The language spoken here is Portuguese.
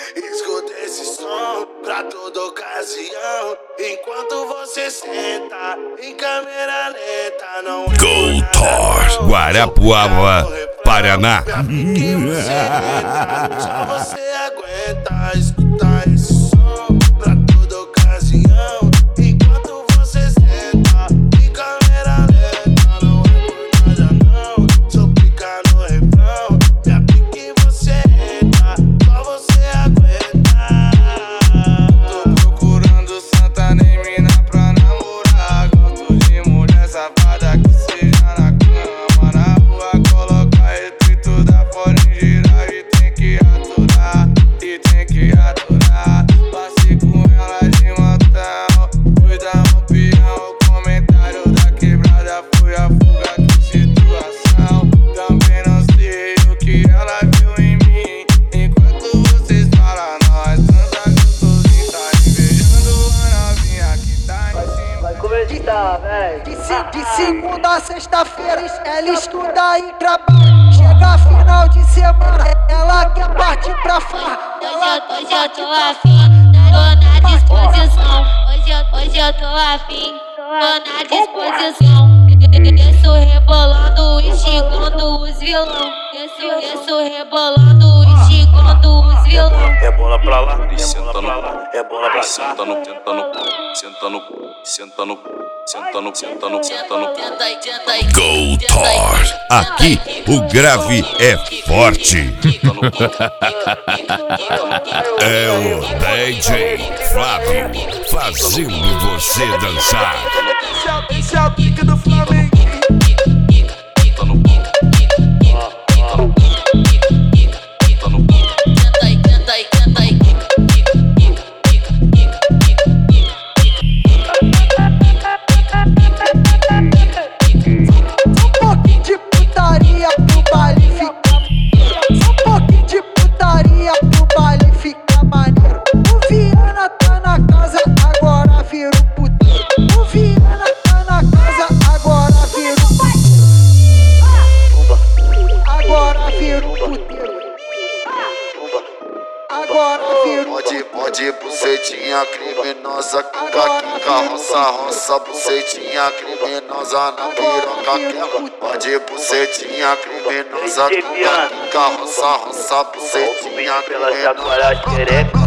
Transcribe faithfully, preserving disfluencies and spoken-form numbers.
Escuta esse som pra toda ocasião. Enquanto você senta em câmera lenta, não é Goltar, Guarapuava, Paraná. Só você aguenta escutar esse som pra toda ocasião. Enquanto você senta em câmera lenta, não é por nada não. Só clica no refrão, me aplica em você entra. Só você aguenta. Tô procurando santa nem mina pra namorar. Gosto de mulher safada que seja na cama, na rua. Coloca retrito da fora em girar e tem que aturar, e tem que aturar. Passei com ela de montão, fui dar um peão. O comentário da quebrada foi a fuga, que situação. Também não sei o que ela viu em mim. Enquanto vocês falam, nós transa gostosinho, tá invejando a novinha que tá em cima. Vai começar, véi. De, se- de segunda a sexta-feira, ela estuda e trabalha. Chega final de semana, ela quer partir pra farra. Ela Hoje eu, hoje eu tô afim, tô na disposição. Hoje eu, hoje eu tô afim, tô na disposição. Desço rebolando, instigando os vilão. Desço, desço rebolando, instigando os vilão. É bola pra lá, E é senta bola pra no lá, é bola pra cá. senta no, senta no, senta no, senta no, senta no, senta no, senta no. Tenta aí, tenta aí. Goltar, aqui o grave é forte. É o D J Flávio fazendo você dançar. Esse é o pique do Flamengo. Tenta aí, tenta aí, tenta aí. um pouquinho de putaria pro baile ficar. Só um pouquinho de putaria pro baile ficar maneiro. O Viana tá na casa, agora vira um puteiro. O Viana tá na casa, agora vira um puteiro. Agora vira um puteiro. Agora vira um Pode, pode, bucetinha criminosa, quica, quica, roça, roça, bucetinha criminosa na piroca quebra. Pode, bucetinha criminosa, quica, quica, roça, roça, bucetinha Pela jaguara criminosa. xereca.